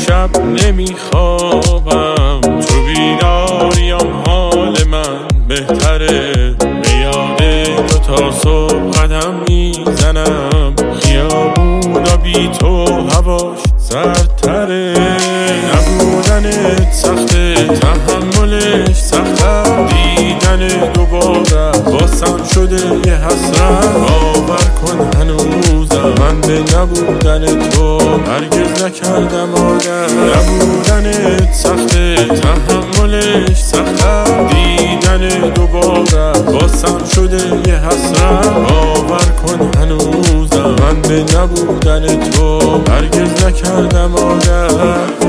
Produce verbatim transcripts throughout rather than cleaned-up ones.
شب نمیخوابم، تو بیداریم حال من بهتره، به یاد تو تا صبح قدم میزنم، خیابونا بی تو هواش سردتره، نبودنت سخته تحملش سختم، دیدن دوباره باسم شده یه حسرت، باور کن هنوزم من به نبودن تو هرگز نکردم عادت، نبودنت سخته تحملش سختم، دیدن دوباره باسم شده یه حسرت، باور کن هنوزم من به نبودن تو هرگز نکردم عادت.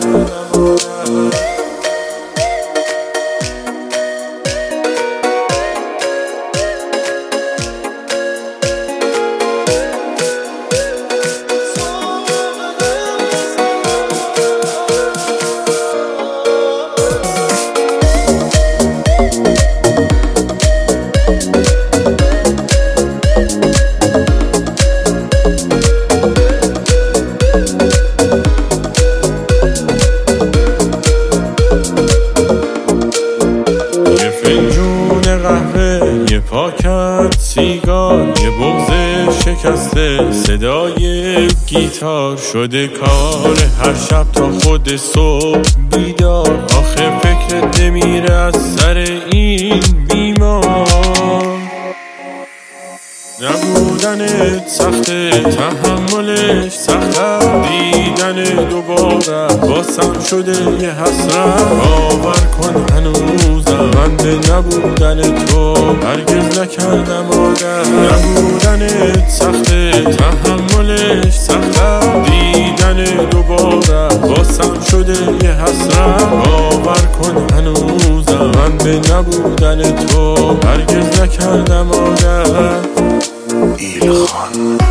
یه پاکت سیگار، یه بغض شکسته، صدای گیتار شده کار هر شب تا خود صبح بیدار، آخه فکرت نمیره از سر این بیمار، نبودنت سخته تحملش سختم، دیدن دوباره باسم شده یه حسرت، باور کن هنوزم من به نبودن تو هرگز نکردم عادت، نبودنت سخته تحملش سختم، دیدن دوباره باسم شده یه حسرت، باور کن هنوزم من به نبودن تو هرگز نکردم عادت. ایلخان